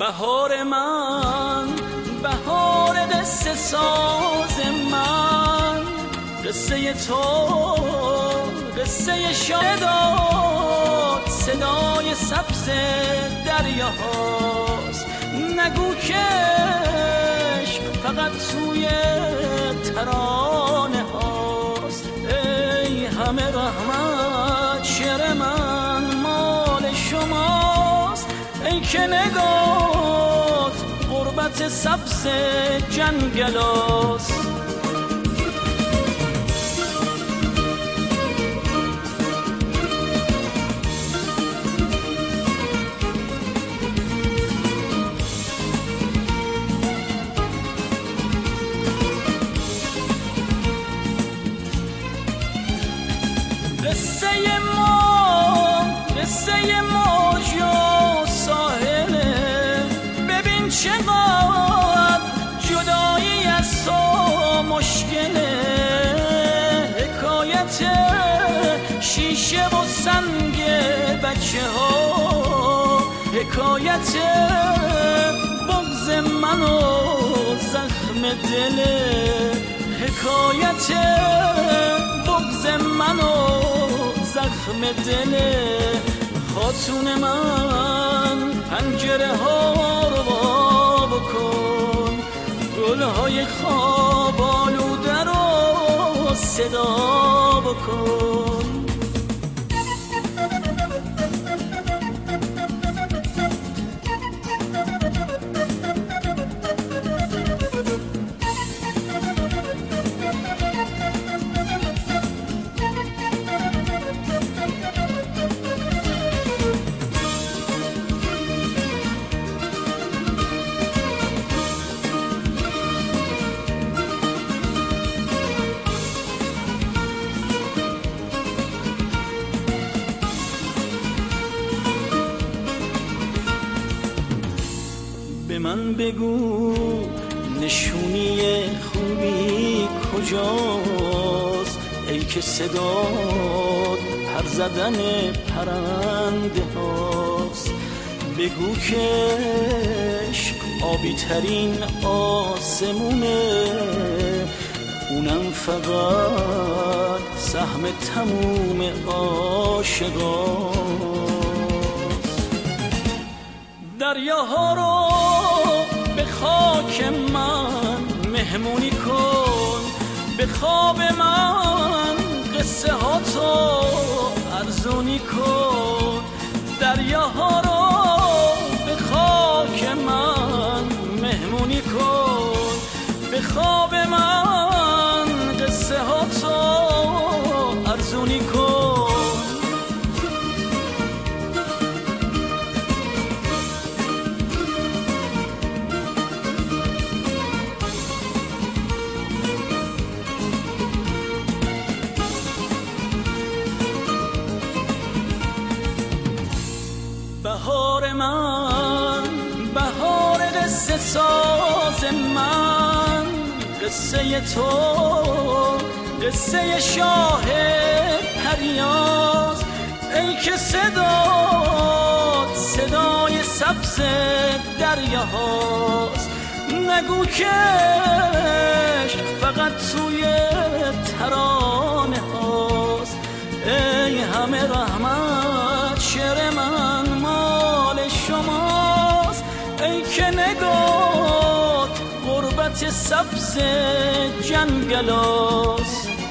بهار من، بهار قصه ساز من، قصه تو، قصه شادات، صدای سبز دریاهاست. نگو که عشق فقط توی ترانه هاست. ای همه رحمت، شعر من مال شماست. ای که نگات غربت سبز جنگلاست. قصه موج و ساحله، ببین چقدر جدایی از تو مشکله. حکایت شیشه و سنگ بچه ها، حکایت بغض من و زخم دله، حکایت بغض من و زخم دله. خاتون من پنجره ها رو وا بکن، گلهای خواب آلوده رو صدا بکن. به من بگو نشونی خوبی کجاست؟ ای که صدات پر زدن پرنده هاست. بگو که عشق آبی ترین آسمونه، اونم فقط سهم تموم عاشقاست. دریاها رو به خاک من مهمونی کن، به خواب من قصه ها تو ارزونی کن. دریاها رو به خاک من مهمونی کن، به خواب من قصه ها تو ارزونی کن. بهار من، بهار قصه ساز من، قصه تو، قصه شاه پریاز. ای که صدات صدای سبز دریاهاست. نگو که عشق فقط توی ترانه هاست. ای همه رحمت، شعر من مال شماست. ای که نگات غربت سبز جنگلاست.